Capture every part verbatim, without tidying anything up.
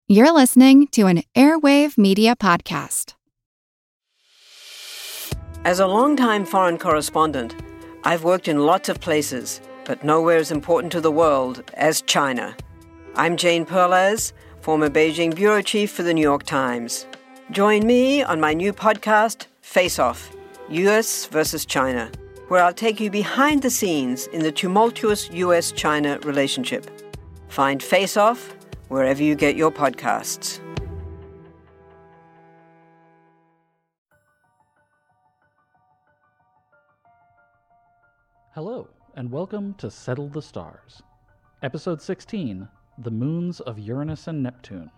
You're listening to an Airwave Media Podcast. As a longtime foreign correspondent, I've worked in lots of places, but nowhere as important to the world as China. I'm Jane Perlez, former Beijing bureau chief for the New York Times. Join me on my new podcast, Face Off, U S versus China, where I'll take you behind the scenes in the tumultuous U S China relationship. Find Face Off wherever you get your podcasts. Hello, and welcome to Settle the Stars. Episode sixteen, The Moons of Uranus and Neptune.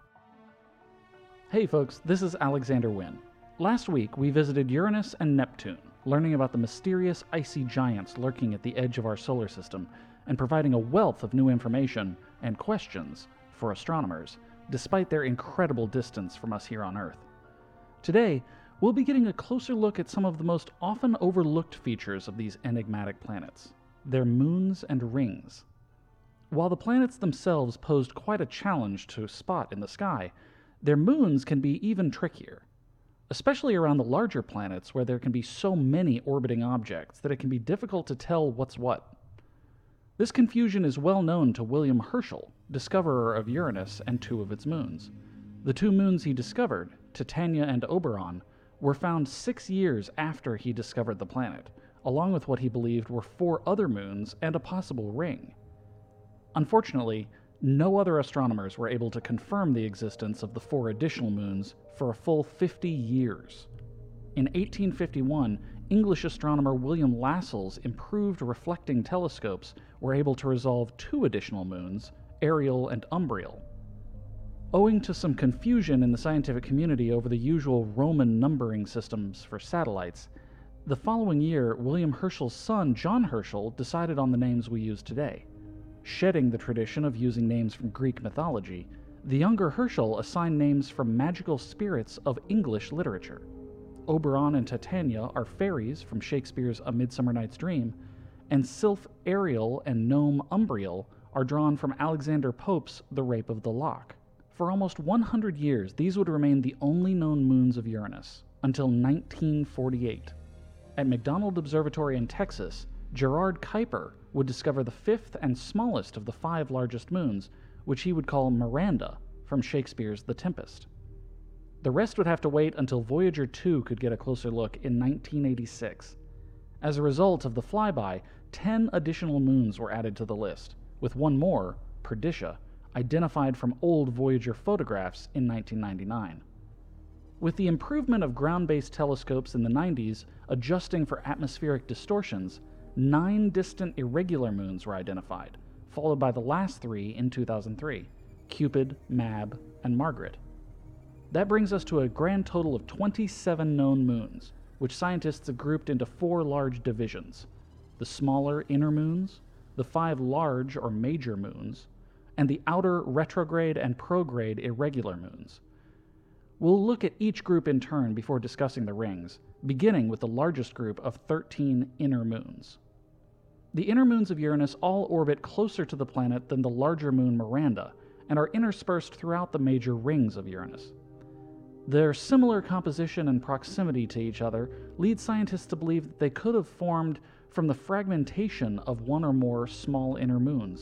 Hey folks, this is Alexander Wynn. Last week we visited Uranus and Neptune, learning about the mysterious icy giants lurking at the edge of our solar system, and providing a wealth of new information and questions for astronomers, despite their incredible distance from us here on Earth. Today, we'll be getting a closer look at some of the most often overlooked features of these enigmatic planets, their moons and rings. While the planets themselves posed quite a challenge to spot in the sky, their moons can be even trickier, especially around the larger planets where there can be so many orbiting objects that it can be difficult to tell what's what. This confusion is well known to William Herschel, discoverer of Uranus and two of its moons. The two moons he discovered, Titania and Oberon, were found six years after he discovered the planet, along with what he believed were four other moons and a possible ring. Unfortunately, no other astronomers were able to confirm the existence of the four additional moons for a full fifty years. In eighteen fifty-one, English astronomer William Lassell's improved reflecting telescopes were able to resolve two additional moons, Ariel and Umbriel. Owing to some confusion in the scientific community over the usual Roman numbering systems for satellites, the following year William Herschel's son John Herschel decided on the names we use today. Shedding the tradition of using names from Greek mythology, the younger Herschel assigned names from magical spirits of English literature. Oberon and Titania are fairies from Shakespeare's A Midsummer Night's Dream, and Sylph Ariel and Gnome Umbriel are drawn from Alexander Pope's The Rape of the Lock. For almost one hundred years, these would remain the only known moons of Uranus, until nineteen forty-eight. At McDonald Observatory in Texas, Gerard Kuiper would discover the fifth and smallest of the five largest moons, which he would call Miranda, from Shakespeare's The Tempest. The rest would have to wait until Voyager two could get a closer look in nineteen eighty-six. As a result of the flyby, ten additional moons were added to the list, with one more, Perdicia, identified from old Voyager photographs in nineteen ninety-nine. With the improvement of ground-based telescopes in the nineties adjusting for atmospheric distortions, nine distant irregular moons were identified, followed by the last three in two thousand three, Cupid, Mab, and Margaret. That brings us to a grand total of twenty-seven known moons, which scientists have grouped into four large divisions: the smaller inner moons, the five large or major moons, and the outer retrograde and prograde irregular moons. We'll look at each group in turn before discussing the rings, beginning with the largest group of thirteen inner moons. The inner moons of Uranus all orbit closer to the planet than the larger moon Miranda, and are interspersed throughout the major rings of Uranus. Their similar composition and proximity to each other lead scientists to believe that they could have formed from the fragmentation of one or more small inner moons.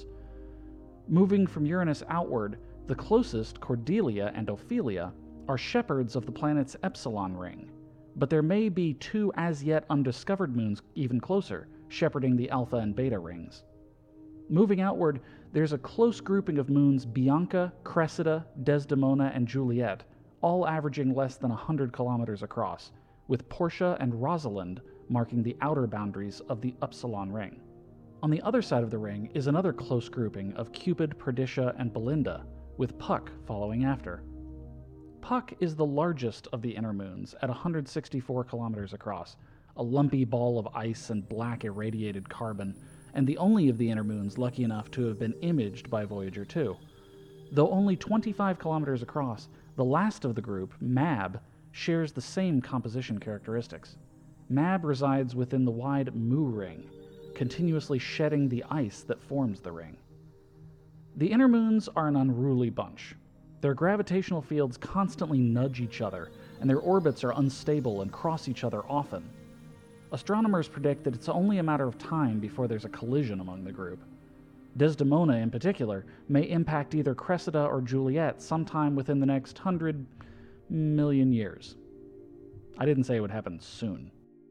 Moving from Uranus outward, the closest, Cordelia and Ophelia, are shepherds of the planet's Epsilon ring, but there may be two as-yet undiscovered moons even closer, shepherding the Alpha and Beta rings. Moving outward, there's a close grouping of moons Bianca, Cressida, Desdemona, and Juliet, all averaging less than one hundred kilometers across, with Portia and Rosalind marking the outer boundaries of the Upsilon ring. On the other side of the ring is another close grouping of Cupid, Perdicia, and Belinda, with Puck following after. Puck is the largest of the inner moons at one hundred sixty-four kilometers across, a lumpy ball of ice and black irradiated carbon, and the only of the inner moons lucky enough to have been imaged by Voyager two. Though only twenty-five kilometers across, the last of the group, Mab, shares the same composition characteristics. Mab resides within the wide Mu ring, continuously shedding the ice that forms the ring. The inner moons are an unruly bunch. Their gravitational fields constantly nudge each other, and their orbits are unstable and cross each other often. Astronomers predict that it's only a matter of time before there's a collision among the group. Desdemona, in particular, may impact either Cressida or Juliet sometime within the next hundred million years. I didn't say it would happen soon.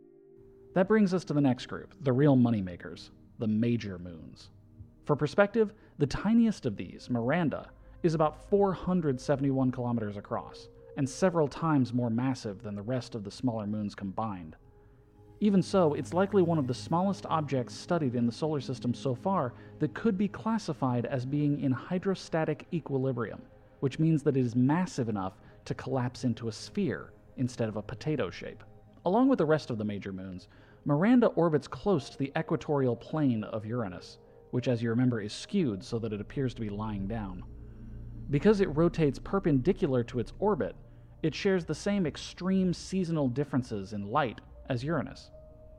That brings us to the next group, the real moneymakers, the major moons. For perspective, the tiniest of these, Miranda, is about four hundred seventy-one kilometers across, and several times more massive than the rest of the smaller moons combined. Even so, it's likely one of the smallest objects studied in the solar system so far that could be classified as being in hydrostatic equilibrium, which means that it is massive enough to collapse into a sphere instead of a potato shape. Along with the rest of the major moons, Miranda orbits close to the equatorial plane of Uranus, which, as you remember, is skewed so that it appears to be lying down. Because it rotates perpendicular to its orbit, it shares the same extreme seasonal differences in light as Uranus.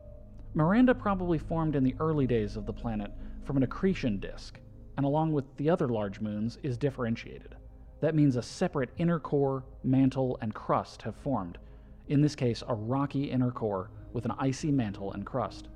Miranda probably formed in the early days of the planet from an accretion disk, and along with the other large moons, is differentiated. That means a separate inner core, mantle, and crust have formed, in this case a rocky inner core with an icy mantle and crust.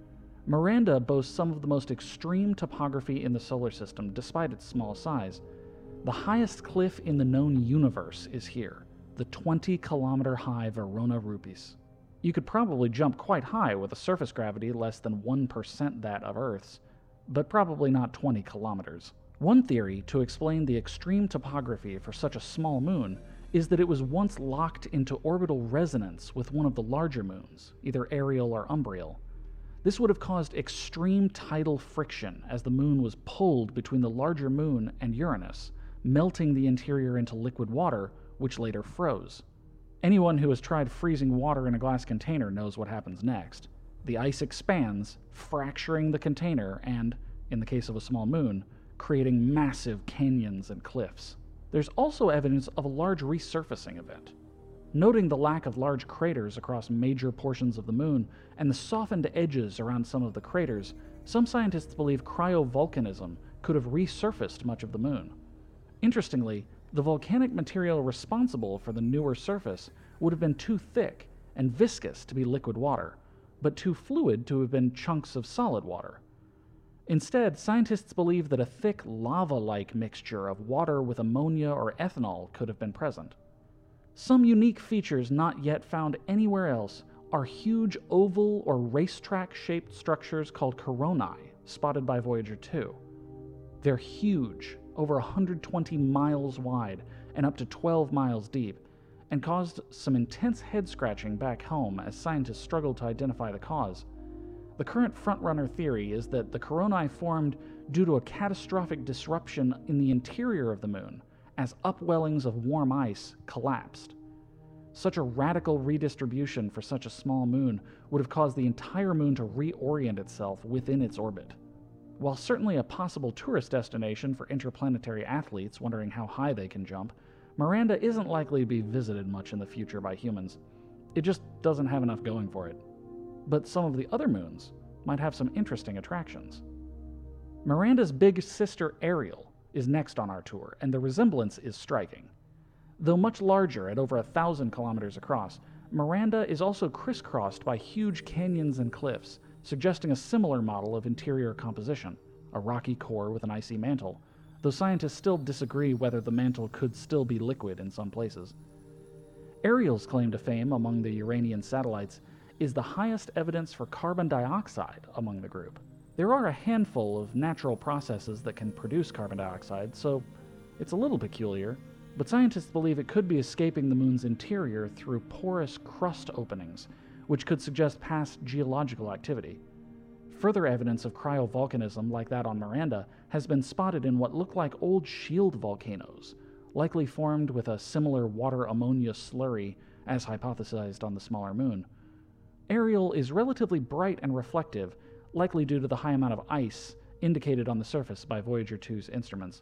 Miranda boasts some of the most extreme topography in the solar system despite its small size. The highest cliff in the known universe is here, the twenty kilometer high Verona Rupes. You could probably jump quite high with a surface gravity less than one percent that of Earth's, but probably not twenty kilometers. One theory to explain the extreme topography for such a small moon is that it was once locked into orbital resonance with one of the larger moons, either Ariel or Umbriel. This would have caused extreme tidal friction as the moon was pulled between the larger moon and Uranus, melting the interior into liquid water, which later froze. Anyone who has tried freezing water in a glass container knows what happens next. The ice expands, fracturing the container and, in the case of a small moon, creating massive canyons and cliffs. There's also evidence of a large resurfacing event. Noting the lack of large craters across major portions of the moon and the softened edges around some of the craters, some scientists believe cryovolcanism could have resurfaced much of the moon. Interestingly, the volcanic material responsible for the newer surface would have been too thick and viscous to be liquid water, but too fluid to have been chunks of solid water. Instead, scientists believe that a thick lava-like mixture of water with ammonia or ethanol could have been present. Some unique features not yet found anywhere else are huge oval or racetrack-shaped structures called coronae, spotted by Voyager two. They're huge, over one hundred twenty miles wide and up to twelve miles deep, and caused some intense head-scratching back home as scientists struggled to identify the cause. The current frontrunner theory is that the coronae formed due to a catastrophic disruption in the interior of the moon, as upwellings of warm ice collapsed. Such a radical redistribution for such a small moon would have caused the entire moon to reorient itself within its orbit. While certainly a possible tourist destination for interplanetary athletes wondering how high they can jump, Miranda isn't likely to be visited much in the future by humans. It just doesn't have enough going for it. But some of the other moons might have some interesting attractions. Miranda's big sister Ariel is next on our tour, and the resemblance is striking. Though much larger at over a thousand kilometers across, Miranda is also crisscrossed by huge canyons and cliffs, suggesting a similar model of interior composition, a rocky core with an icy mantle, though scientists still disagree whether the mantle could still be liquid in some places. Ariel's claim to fame among the Uranian satellites is the highest evidence for carbon dioxide among the group. There are a handful of natural processes that can produce carbon dioxide, so it's a little peculiar, but scientists believe it could be escaping the moon's interior through porous crust openings, which could suggest past geological activity. Further evidence of cryovolcanism like that on Miranda has been spotted in what look like old shield volcanoes, likely formed with a similar water-ammonia slurry as hypothesized on the smaller moon. Ariel is relatively bright and reflective, likely due to the high amount of ice indicated on the surface by Voyager two's instruments.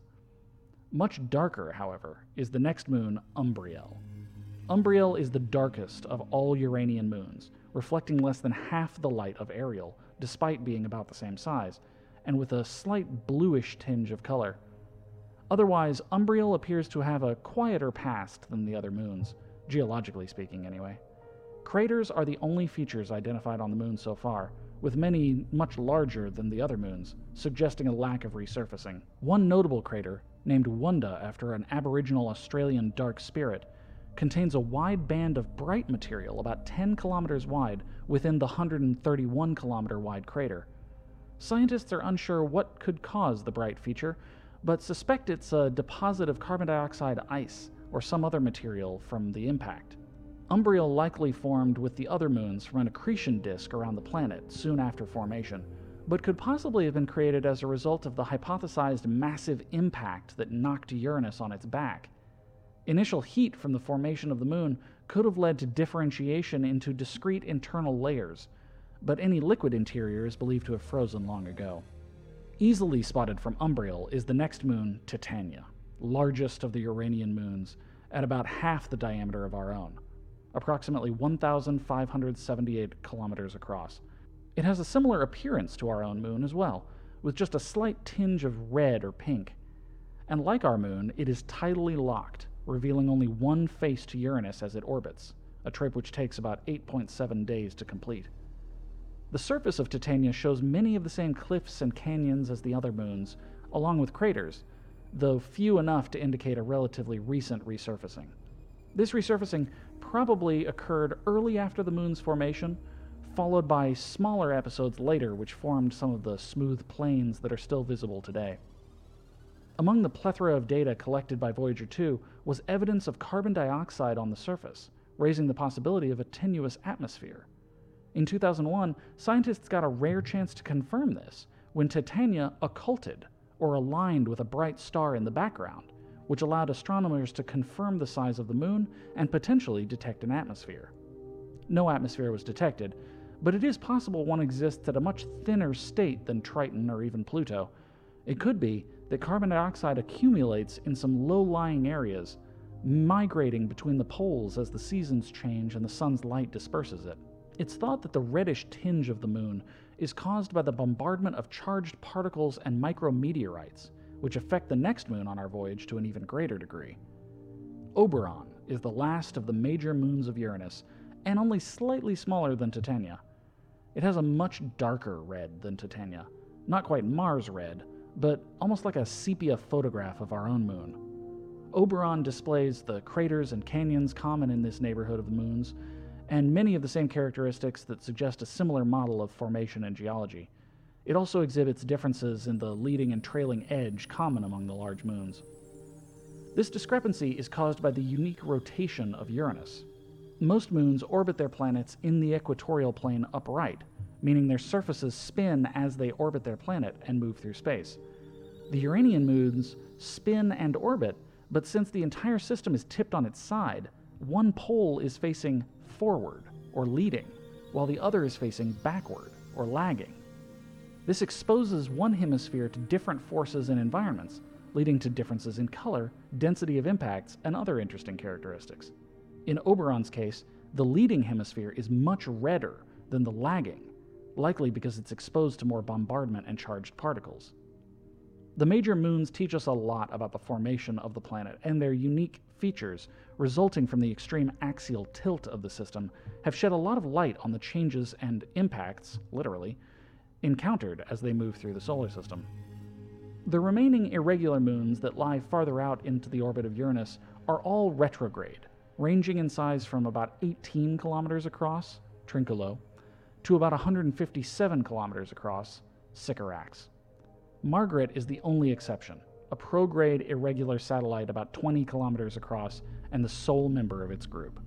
Much darker, however, is the next moon, Umbriel. Umbriel is the darkest of all Uranian moons, reflecting less than half the light of Ariel, despite being about the same size, and with a slight bluish tinge of color. Otherwise, Umbriel appears to have a quieter past than the other moons, geologically speaking anyway. Craters are the only features identified on the moon so far, with many much larger than the other moons, suggesting a lack of resurfacing. One notable crater, named Wunda after an Aboriginal Australian dark spirit, contains a wide band of bright material about ten kilometers wide within the one hundred thirty-one kilometer wide crater. Scientists are unsure what could cause the bright feature, but suspect it's a deposit of carbon dioxide ice or some other material from the impact. Umbriel likely formed with the other moons from an accretion disk around the planet soon after formation, but could possibly have been created as a result of the hypothesized massive impact that knocked Uranus on its back. Initial heat from the formation of the moon could have led to differentiation into discrete internal layers, but any liquid interior is believed to have frozen long ago. Easily spotted from Umbriel is the next moon, Titania, largest of the Uranian moons, at about half the diameter of our own, approximately one thousand five hundred seventy-eight kilometers across. It has a similar appearance to our own moon as well, with just a slight tinge of red or pink. And like our moon, it is tidally locked, revealing only one face to Uranus as it orbits, a trip which takes about eight point seven days to complete. The surface of Titania shows many of the same cliffs and canyons as the other moons, along with craters, though few enough to indicate a relatively recent resurfacing. This resurfacing probably occurred early after the moon's formation, followed by smaller episodes later which formed some of the smooth plains that are still visible today. Among the plethora of data collected by Voyager two was evidence of carbon dioxide on the surface, raising the possibility of a tenuous atmosphere. In two thousand one, scientists got a rare chance to confirm this when Titania occulted, or aligned with a bright star in the background, which allowed astronomers to confirm the size of the moon and potentially detect an atmosphere. No atmosphere was detected, but it is possible one exists at a much thinner state than Triton or even Pluto. It could be that carbon dioxide accumulates in some low-lying areas, migrating between the poles as the seasons change and the sun's light disperses it. It's thought that the reddish tinge of the moon is caused by the bombardment of charged particles and micrometeorites, which affect the next moon on our voyage to an even greater degree. Oberon is the last of the major moons of Uranus, and only slightly smaller than Titania. It has a much darker red than Titania, not quite Mars red, but almost like a sepia photograph of our own moon. Oberon displays the craters and canyons common in this neighborhood of the moons, and many of the same characteristics that suggest a similar model of formation and geology. It also exhibits differences in the leading and trailing edge common among the large moons. This discrepancy is caused by the unique rotation of Uranus. Most moons orbit their planets in the equatorial plane upright, meaning their surfaces spin as they orbit their planet and move through space. The Uranian moons spin and orbit, but since the entire system is tipped on its side, one pole is facing forward, or leading, while the other is facing backward, or lagging. This exposes one hemisphere to different forces and environments, leading to differences in color, density of impacts, and other interesting characteristics. In Oberon's case, the leading hemisphere is much redder than the lagging, likely because it's exposed to more bombardment and charged particles. The major moons teach us a lot about the formation of the planet, and their unique features, resulting from the extreme axial tilt of the system, have shed a lot of light on the changes and impacts, literally, encountered as they move through the solar system. The remaining irregular moons that lie farther out into the orbit of Uranus are all retrograde, ranging in size from about eighteen kilometers across, Trinculo, to about one hundred fifty-seven kilometers across, Sycorax. Margaret is the only exception, a prograde irregular satellite about twenty kilometers across and the sole member of its group.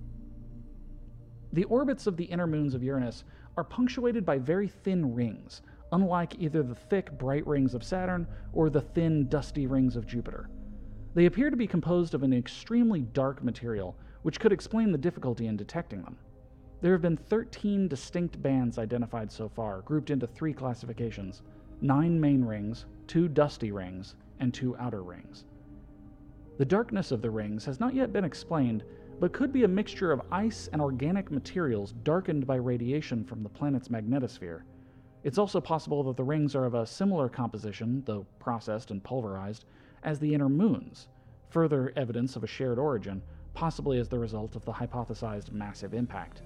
The orbits of the inner moons of Uranus are punctuated by very thin rings, unlike either the thick, bright rings of Saturn or the thin, dusty rings of Jupiter. They appear to be composed of an extremely dark material, which could explain the difficulty in detecting them. There have been thirteen distinct bands identified so far, grouped into three classifications: nine main rings, two dusty rings, and two outer rings. The darkness of the rings has not yet been explained, but could be a mixture of ice and organic materials darkened by radiation from the planet's magnetosphere. It's also possible that the rings are of a similar composition, though processed and pulverized, as the inner moons, further evidence of a shared origin, possibly as the result of the hypothesized massive impact.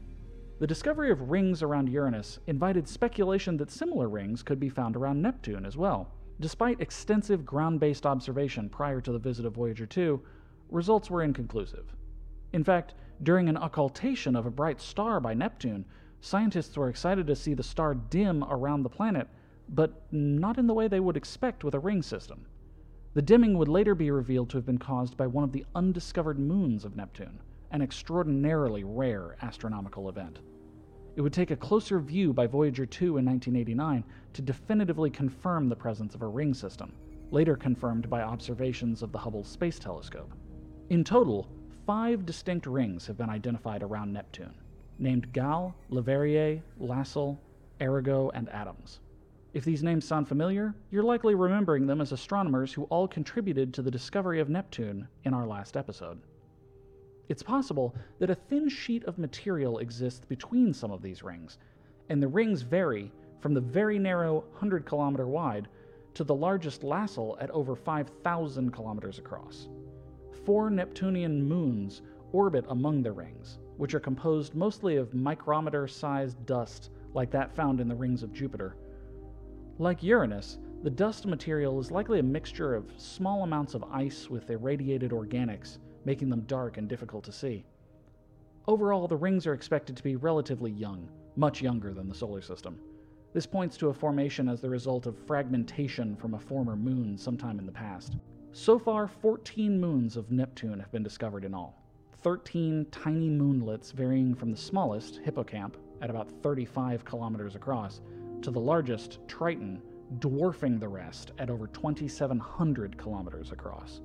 The discovery of rings around Uranus invited speculation that similar rings could be found around Neptune as well. Despite extensive ground-based observation prior to the visit of Voyager two, results were inconclusive. In fact, during an occultation of a bright star by Neptune, scientists were excited to see the star dim around the planet, but not in the way they would expect with a ring system. The dimming would later be revealed to have been caused by one of the undiscovered moons of Neptune, an extraordinarily rare astronomical event. It would take a closer view by Voyager two in nineteen eighty-nine to definitively confirm the presence of a ring system, later confirmed by observations of the Hubble Space Telescope. In total, five distinct rings have been identified around Neptune, named Gale, Leverrier, Lassell, Arago, and Adams. If these names sound familiar, you're likely remembering them as astronomers who all contributed to the discovery of Neptune in our last episode. It's possible that a thin sheet of material exists between some of these rings, and the rings vary from the very narrow one hundred kilometer wide to the largest Lassell at over five thousand kilometers across. Four Neptunian moons orbit among the rings, which are composed mostly of micrometer-sized dust like that found in the rings of Jupiter. Like Uranus, the dust material is likely a mixture of small amounts of ice with irradiated organics, making them dark and difficult to see. Overall, the rings are expected to be relatively young, much younger than the solar system. This points to a formation as the result of fragmentation from a former moon sometime in the past. So far, fourteen moons of Neptune have been discovered in all. thirteen tiny moonlets varying from the smallest, Hippocamp, at about thirty-five kilometers across, to the largest, Triton, dwarfing the rest at over twenty-seven hundred kilometers across.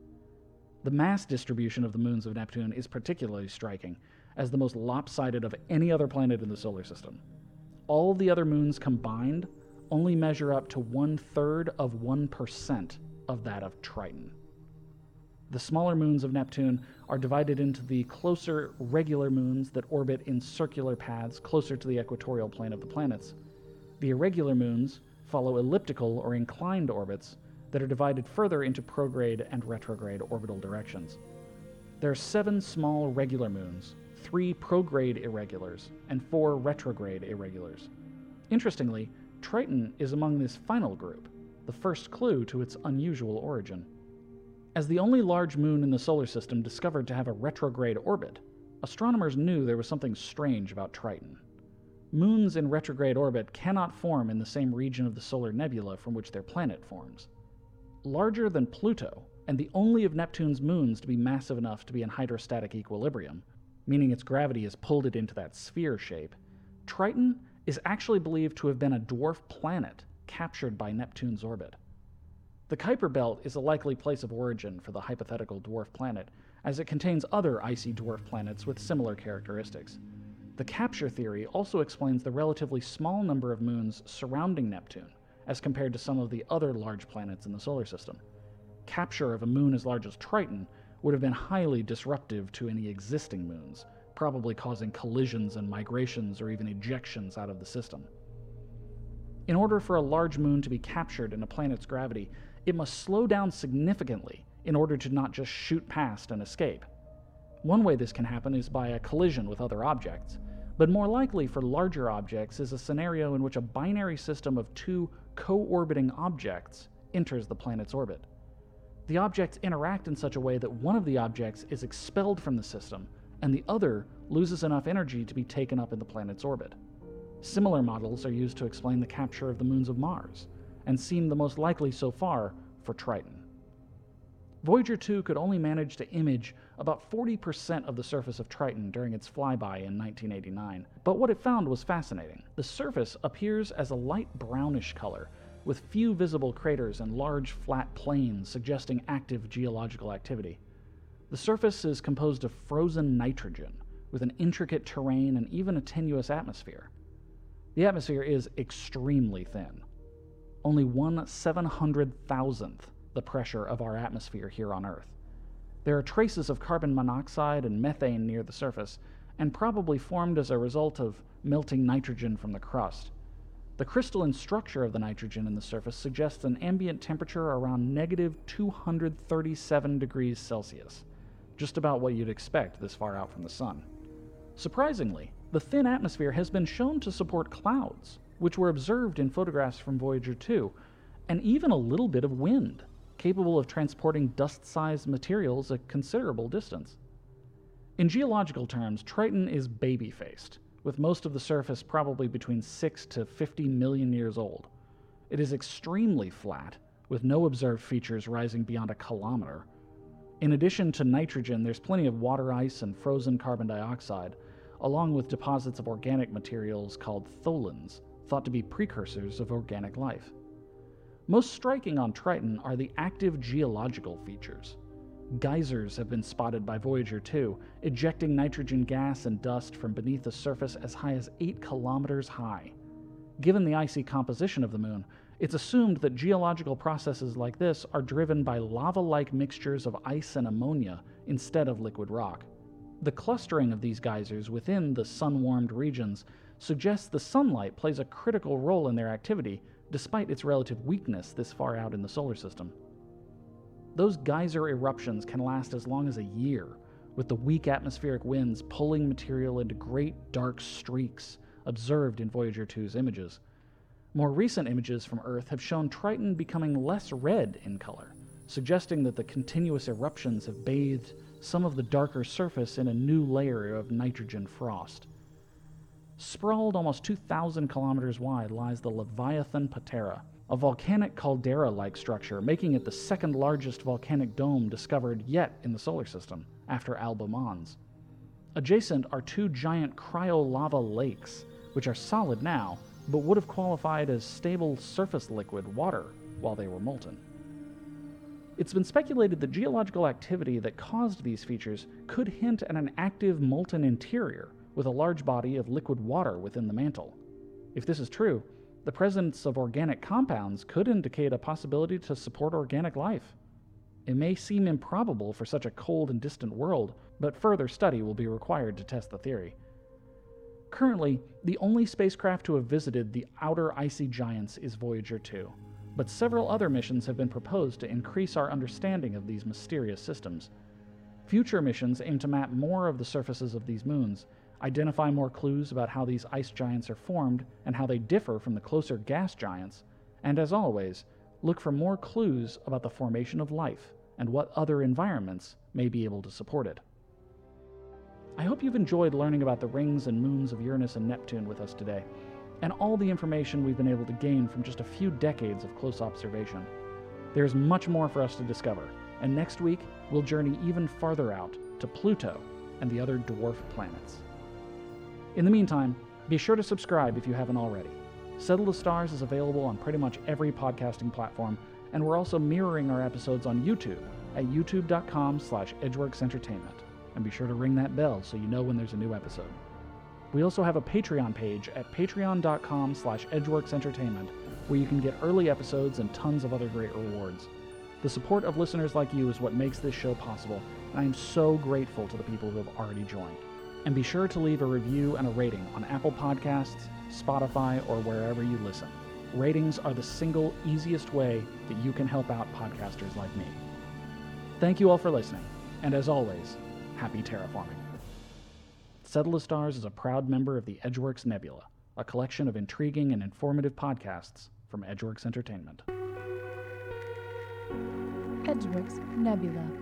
The mass distribution of the moons of Neptune is particularly striking, as the most lopsided of any other planet in the solar system. All the other moons combined only measure up to one-third of one percent of that of Triton. The smaller moons of Neptune are divided into the closer regular moons that orbit in circular paths closer to the equatorial plane of the planets. The irregular moons follow elliptical or inclined orbits that are divided further into prograde and retrograde orbital directions. There are seven small regular moons, three prograde irregulars, and four retrograde irregulars. Interestingly, Triton is among this final group, the first clue to its unusual origin. As the only large moon in the solar system discovered to have a retrograde orbit, astronomers knew there was something strange about Triton. Moons in retrograde orbit cannot form in the same region of the solar nebula from which their planet forms. Larger than Pluto, and the only of Neptune's moons to be massive enough to be in hydrostatic equilibrium, meaning its gravity has pulled it into that sphere shape, Triton is actually believed to have been a dwarf planet captured by Neptune's orbit. The Kuiper Belt is a likely place of origin for the hypothetical dwarf planet, as it contains other icy dwarf planets with similar characteristics. The capture theory also explains the relatively small number of moons surrounding Neptune, as compared to some of the other large planets in the solar system. Capture of a moon as large as Triton would have been highly disruptive to any existing moons, probably causing collisions and migrations or even ejections out of the system. In order for a large moon to be captured in a planet's gravity, it must slow down significantly in order to not just shoot past and escape. One way this can happen is by a collision with other objects, but more likely for larger objects is a scenario in which a binary system of two co-orbiting objects enters the planet's orbit. The objects interact in such a way that one of the objects is expelled from the system, and the other loses enough energy to be taken up in the planet's orbit. Similar models are used to explain the capture of the moons of Mars, and seem the most likely so far for Triton. Voyager two could only manage to image about forty percent of the surface of Triton during its flyby in nineteen eighty-nine, but what it found was fascinating. The surface appears as a light brownish color, with few visible craters and large flat plains suggesting active geological activity. The surface is composed of frozen nitrogen, with an intricate terrain and even a tenuous atmosphere. The atmosphere is extremely thin, only one seven hundred thousandth the pressure of our atmosphere here on Earth. There are traces of carbon monoxide and methane near the surface, and probably formed as a result of melting nitrogen from the crust. The crystalline structure of the nitrogen in the surface suggests an ambient temperature around negative two hundred thirty-seven degrees Celsius, just about what you'd expect this far out from the sun. Surprisingly, the thin atmosphere has been shown to support clouds, which were observed in photographs from Voyager two, and even a little bit of wind, capable of transporting dust-sized materials a considerable distance. In geological terms, Triton is baby-faced, with most of the surface probably between six to fifty million years old. It is extremely flat, with no observed features rising beyond a kilometer. In addition to nitrogen, there's plenty of water ice and frozen carbon dioxide, along with deposits of organic materials called tholins, thought to be precursors of organic life. Most striking on Triton are the active geological features. Geysers have been spotted by Voyager two, ejecting nitrogen gas and dust from beneath the surface as high as eight kilometers high. Given the icy composition of the moon, it's assumed that geological processes like this are driven by lava-like mixtures of ice and ammonia instead of liquid rock. The clustering of these geysers within the sun-warmed regions suggests the sunlight plays a critical role in their activity, despite its relative weakness this far out in the solar system. Those geyser eruptions can last as long as a year, with the weak atmospheric winds pulling material into great dark streaks observed in Voyager two's images. More recent images from Earth have shown Triton becoming less red in color, suggesting that the continuous eruptions have bathed some of the darker surface in a new layer of nitrogen frost. Sprawled almost two thousand kilometers wide lies the Leviathan Patera, a volcanic caldera-like structure, making it the second largest volcanic dome discovered yet in the solar system, after Alba Mons. Adjacent are two giant cryolava lakes, which are solid now, but would have qualified as stable surface liquid water while they were molten. It's been speculated that geological activity that caused these features could hint at an active molten interior with a large body of liquid water within the mantle. If this is true, the presence of organic compounds could indicate a possibility to support organic life. It may seem improbable for such a cold and distant world, but further study will be required to test the theory. Currently, the only spacecraft to have visited the outer icy giants is Voyager two, but several other missions have been proposed to increase our understanding of these mysterious systems. Future missions aim to map more of the surfaces of these moons, identify more clues about how these ice giants are formed and how they differ from the closer gas giants, and as always, look for more clues about the formation of life and what other environments may be able to support it. I hope you've enjoyed learning about the rings and moons of Uranus and Neptune with us today, and all the information we've been able to gain from just a few decades of close observation. There's much more for us to discover, and next week we'll journey even farther out to Pluto and the other dwarf planets. In the meantime, be sure to subscribe if you haven't already. Settle the Stars is available on pretty much every podcasting platform, and we're also mirroring our episodes on YouTube at youtube.com slash edgeworksentertainment. And be sure to ring that bell so you know when there's a new episode. We also have a Patreon page at patreon.com slash edgeworksentertainment, where you can get early episodes and tons of other great rewards. The support of listeners like you is what makes this show possible, and I am so grateful to the people who have already joined. And be sure to leave a review and a rating on Apple Podcasts, Spotify, or wherever you listen. Ratings are the single easiest way that you can help out podcasters like me. Thank you all for listening, and as always, happy terraforming. Settle the Stars is a proud member of the Edgeworks Nebula, a collection of intriguing and informative podcasts from Edgeworks Entertainment. Edgeworks Nebula.